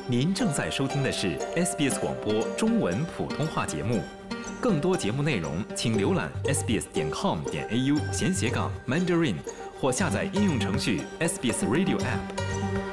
您正在收听的是 SBS 广播中文普通话节目，更多节目内容请浏览 sbs.com.au/Mandarin 或下载应用程序 SBS Radio App。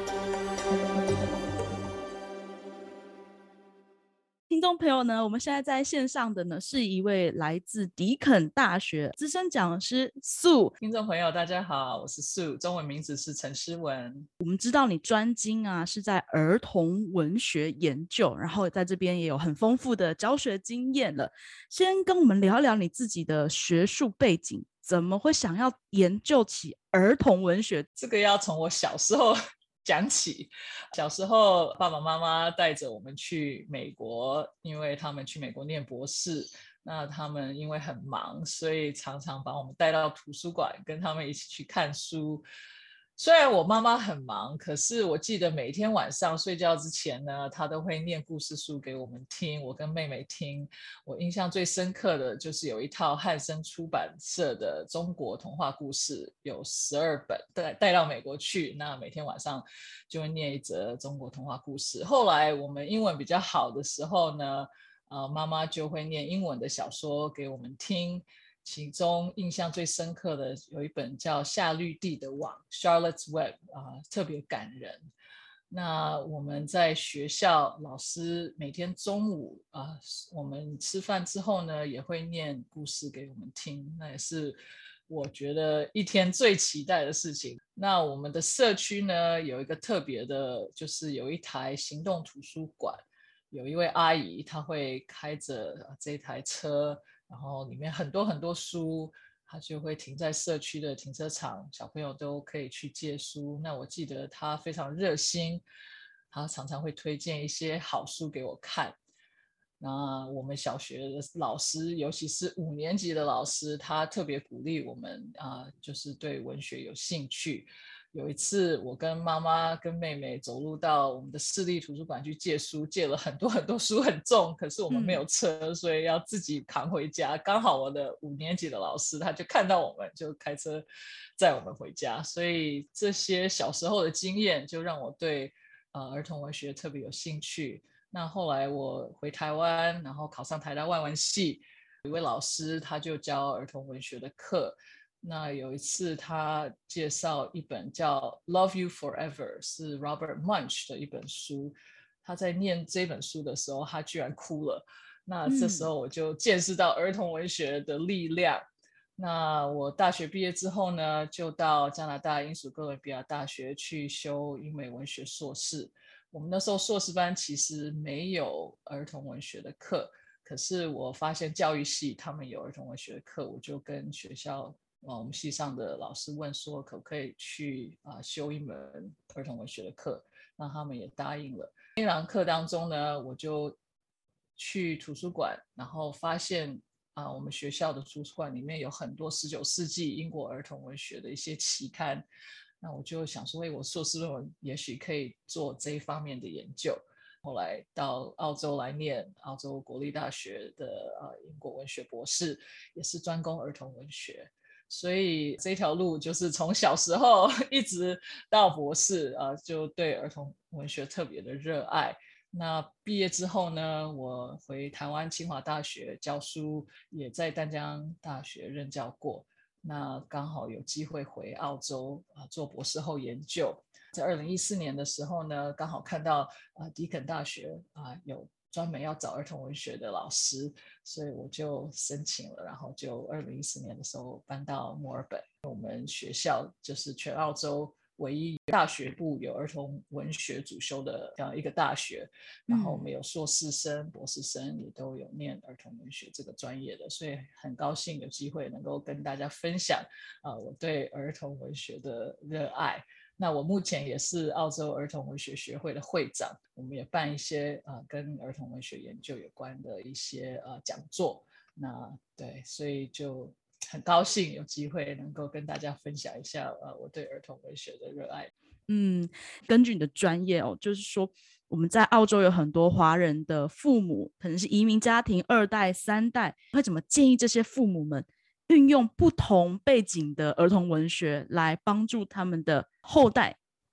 听众朋友呢，我们现在在线上的呢是一位来自迪肯大学资深讲师 Sue。 听众朋友大家好，我是 Sue， 中文名字是陈诗文。 我们知道你专精是在儿童文学研究，然后在这边也有很丰富的教学经验了。先跟我们聊聊你自己的学术背景，怎么会想要研究起儿童文学？ 这个要从我小时候讲起。小时候爸爸妈妈带着我们去美国，因为他们去美国念博士，那他们因为很忙，所以常常把我们带到图书馆跟他们一起去看书。虽然我妈妈很忙，可是我记得每天晚上睡觉之前呢，她都会念故事书给我们听，我跟妹妹听。我印象最深刻的就是有一套汉声出版社的中国童话故事，有12本带到美国去，那每天晚上就会念一则中国童话故事。后来我们英文比较好的时候呢，妈妈就会念英文的小说给我们听。其中印象最深刻的有一本叫《夏绿蒂的网》 Charlotte's Web，特别感人。那我们在学校，老师每天中午我们吃饭之后呢，也会念故事给我们听，那也是我觉得一天最期待的事情。那我们的社区呢，有一个特别的，就是有一台行动图书馆，有一位阿姨，她会开着这台车，然后里面很多很多书，他就会停在社区的停车场，小朋友都可以去借书。那我记得他非常热心，他常常会推荐一些好书给我看。那我们小学的老师，尤其是5年级的老师，他特别鼓励我们就是对文学有兴趣。有一次我跟妈妈跟妹妹走路到我们的市立图书馆去借书，借了很多很多书，很重，可是我们没有车，所以要自己扛回家。刚好我的5年级的老师他就看到我们，就开车载我们回家。所以这些小时候的经验就让我对儿童文学特别有兴趣。那后来我回台湾，然后考上台大外文系，有一位老师他就教儿童文学的课。那有一次他介绍一本叫 Love You Forever， 是 Robert Munsch 的一本书。他在念这本书的时候，他居然哭了。那这时候我就见识到儿童文学的力量。那我大学毕业之后呢，就到加拿大英属哥伦比亚大学去修英美文学硕士。我们那时候硕士班其实没有儿童文学的课，可是我发现教育系他们有儿童文学的课，我就跟学校我们系上的老师问说可不可以去修一门儿童文学的课，那他们也答应了。那堂课当中呢，我就去图书馆，然后发现我们学校的图书馆里面有很多19世纪英国儿童文学的一些期刊。那我就想说，我硕士论文也许可以做这一方面的研究。后来到澳洲来念澳洲国立大学的英国文学博士，也是专攻儿童文学。所以这条路就是从小时候一直到博士就对儿童文学特别的热爱。那毕业之后呢，我回台湾清华大学教书，也在淡江大学任教过。那刚好有机会回澳洲做博士后研究。在2014年的时候呢，刚好看到迪肯大学有专门要找儿童文学的老师，所以我就申请了，然后就2014年的时候搬到墨尔本。我们学校就是全澳洲唯一大学部有儿童文学主修的这样一个大学，然后我们有硕士生、博士生也都有念儿童文学这个专业的，所以很高兴有机会能够跟大家分享我对儿童文学的热爱。那我目前也是澳洲儿童文学学会的会长，我们也办一些跟儿童文学研究有关的一些讲座。那对，所以就很高兴有机会能够跟大家分享一下我对儿童文学的热爱。 根据你的专业就是说我们在澳洲有很多华人的父母，可能是移民家庭2代3代，会怎么建议这些父母们运用不同背景的儿童文学来帮助他们的后代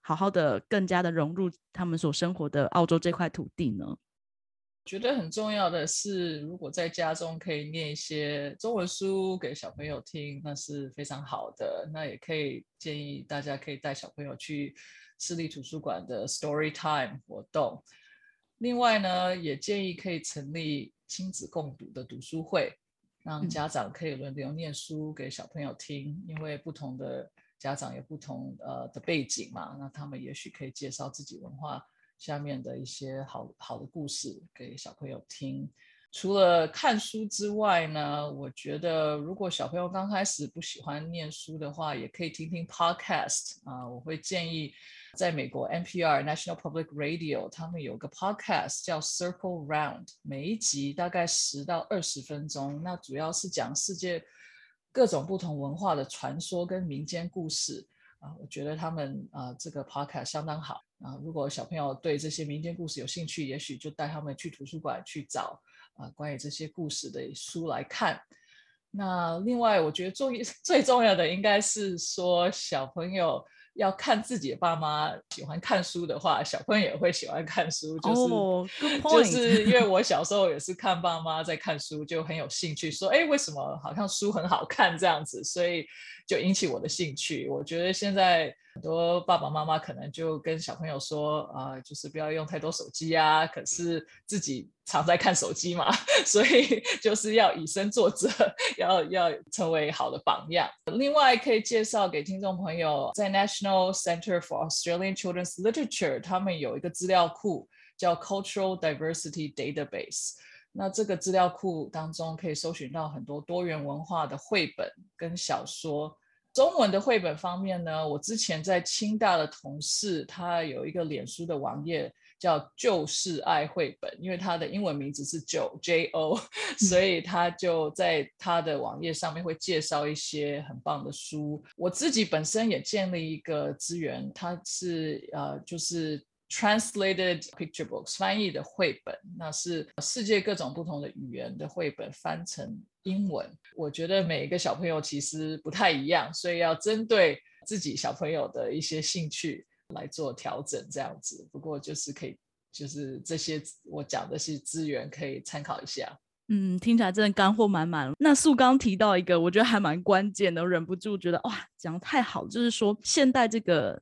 好好的更加的融入他们所生活的澳洲这块土地呢？ 觉得很重要的是，如果在家中可以念一些中文书给小朋友听，那是非常好的。那也可以建议大家可以带小朋友去市立图书馆的 Story Time 活动。另外呢，也建议可以成立亲子共读的读书会，让家长可以轮流念书给小朋友听，因为不同的家长有不同的背景嘛，那他们也许可以介绍自己文化下面的一些好的故事给小朋友听。除了看书之外呢，我觉得如果小朋友刚开始不喜欢念书的话，也可以听听 podcast 我会建议在美国 NPR National Public Radio 他们有个 podcast 叫 Circle Round， 每一集大概10到20分钟，那主要是讲世界各种不同文化的传说跟民间故事我觉得他们这个 podcast 相当好如果小朋友对这些民间故事有兴趣，也许就带他们去图书馆去找关于这些故事的书来看。那另外我觉得最重要的应该是说，小朋友要看自己的爸妈喜欢看书的话，小朋友也会喜欢看书。 good point 就是因为我小时候也是看爸妈在看书，就很有兴趣，说为什么好像书很好看这样子，所以就引起我的兴趣。我觉得现在很多爸爸妈妈可能就跟小朋友说就是不要用太多手机可是自己常在看手机嘛，所以就是要以身作则，要成为好的榜样。另外可以介绍给听众朋友，在 National Center for Australian Children's Literature 他们有一个资料库叫 Cultural Diversity Database， 那这个资料库当中可以搜寻到很多多元文化的绘本跟小说。中文的绘本方面呢，我之前在清大的同事他有一个脸书的网页叫就是爱绘本，因为他的英文名字是 JO， 所以他就在他的网页上面会介绍一些很棒的书。我自己本身也建立一个资源，它是就是 translated picture books 翻译的绘本，那是世界各种不同的语言的绘本翻成英文。我觉得每一个小朋友其实不太一样，所以要针对自己小朋友的一些兴趣来做调整这样子。不过就是可以，就是这些我讲的是资源可以参考一下。 听起来真的干货满满。那素刚提到一个我觉得还蛮关键的，我忍不住觉得哇讲得太好，就是说现代这个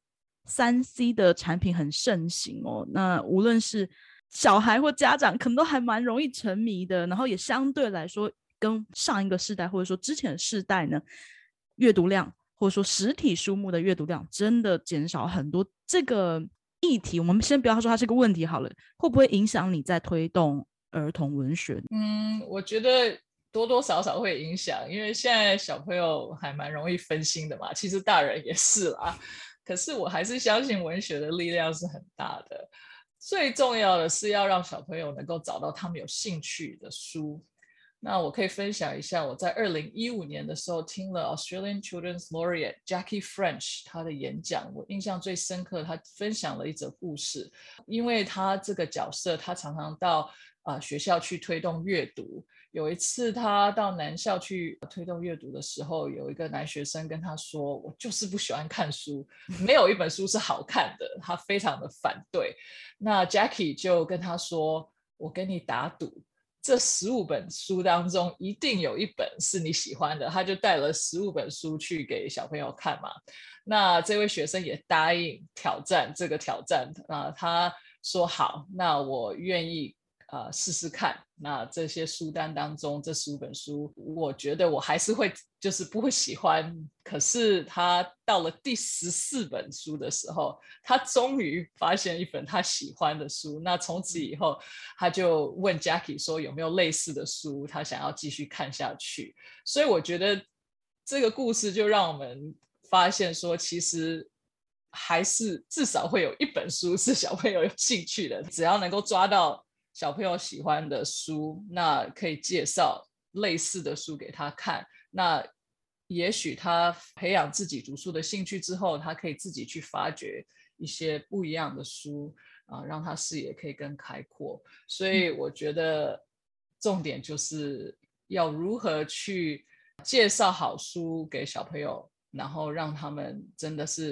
3C 的产品很盛行那无论是小孩或家长可能都还蛮容易沉迷的，然后也相对来说跟上一个世代或者说之前的世代呢，阅读量或者说实体书目的阅读量真的减少很多。这个议题我们先不要说它是个问题好了，会不会影响你在推动儿童文学？ 我觉得多多少少会影响，因为现在小朋友还蛮容易分心的嘛，其实大人也是啦。可是我还是相信文学的力量是很大的。最重要的是要让小朋友能够找到他们有兴趣的书。那我可以分享一下，我在2015年的时候听了 Australian Children's Laureate Jackie French 他的演讲，我印象最深刻，他分享了一则故事。因为他这个角色他常常到学校去推动阅读。有一次他到南校去推动阅读的时候，有一个男学生跟他说，我就是不喜欢看书，没有一本书是好看的，他非常的反对。那 Jackie 就跟他说，我跟你打赌，这15本书当中一定有一本是你喜欢的。他就带了15本书去给小朋友看嘛。那这位学生也答应挑战这个挑战他说好，那我愿意试试看。那这些书单当中，这15本书，我觉得我还是会就是不会喜欢。可是他到了第14本书的时候，他终于发现一本他喜欢的书。那从此以后，他就问 Jackie 说有没有类似的书，他想要继续看下去。所以我觉得这个故事就让我们发现说，其实还是至少会有一本书是小朋友有兴趣的。只要能够抓到小朋友喜欢的书，那可以介绍类似的书给他看。那也许他培养自己读书的兴趣之后，他可以自己去发掘一些不一样的书让他视野可以更开阔。所以我觉得重点就是要如何去介绍好书给小朋友，然后让他们真的是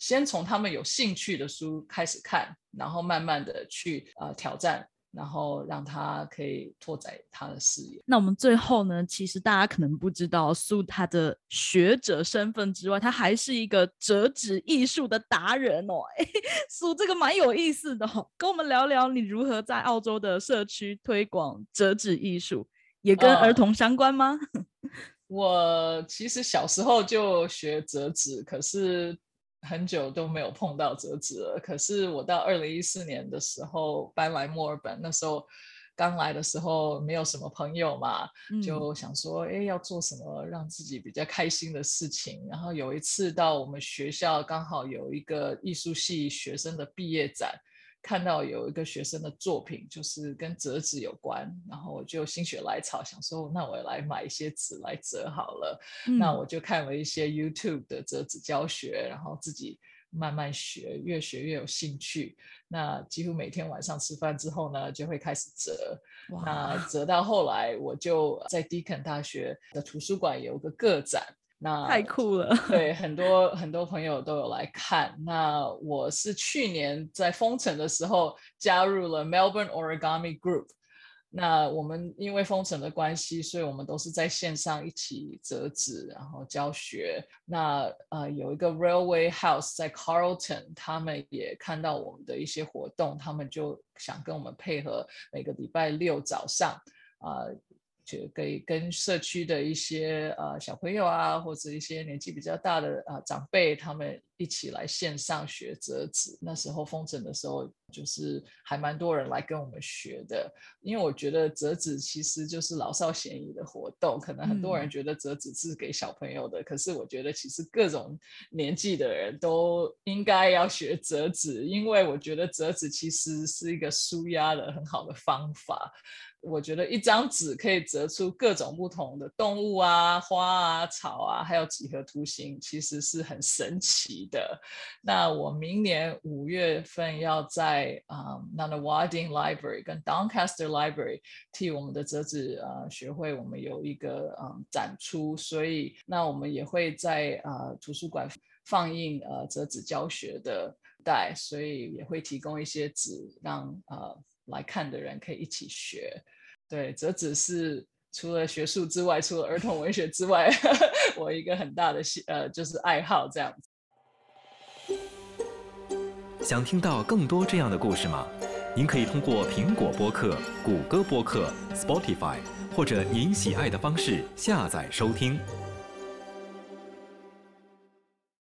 先从他们有兴趣的书开始看，然后慢慢的去挑战，然后让他可以拓展他的视野。 那我们最后呢，其实大家可能不知道苏他的学者身份之外，他还是一个折纸艺术的达人哦。苏这个蛮有意思的哦，跟我们聊聊你如何在澳洲的社区推广折纸艺术，也跟儿童相关吗？ 我其实小时候就学折纸，可是很久都没有碰到折纸了。可是我到2014年的时候搬来墨尔本，那时候刚来的时候没有什么朋友嘛，就想说要做什么让自己比较开心的事情。然后有一次到我们学校刚好有一个艺术系学生的毕业展，看到有一个学生的作品就是跟折纸有关，然后我就心血来潮想说那我来买一些纸来折好了。那我就看了一些 YouTube 的折纸教学，然后自己慢慢学，越学越有兴趣。那几乎每天晚上吃饭之后呢就会开始折。那折到后来我就在 Deakin 大学的图书馆有个个展，那太酷了。 对，很多朋友都有来看。那我是去年在封城的时候加入了 Melbourne Origami Group。那我们因为封城的关系，所以我们都是在线上一起折纸，然后教学。那有一个 Railway House 在 Carlton， 他们也看到我们的一些活动，他们就想跟我们配合，每个礼拜六早上就可以跟社区的一些小朋友啊，或者一些年纪比较大的长辈，他们一起来线上学折纸。那时候封城的时候，就是还蛮多人来跟我们学的。因为我觉得折纸其实就是老少咸宜的活动，可能很多人觉得折纸是给小朋友的，可是我觉得其实各种年纪的人都应该要学折纸，因为我觉得折纸其实是一个抒压的很好的方法。我觉得一张纸可以折出各种不同的动物啊、花啊、草啊，还有几何图形，其实是很神奇的。那我明年5月份要在Nunawading Library 跟 Doncaster Library 替我们的折纸学会，我们有一个展出，所以那我们也会在图书馆放映折纸教学的带，所以也会提供一些纸让来看的人可以一起学。对，折纸是除了学术之外，除了儿童文学之外我一个很大的就是爱好这样子。 想听到更多这样的故事吗？您可以通过苹果播客、谷歌播客、Spotify 或者您喜爱的方式下载收听。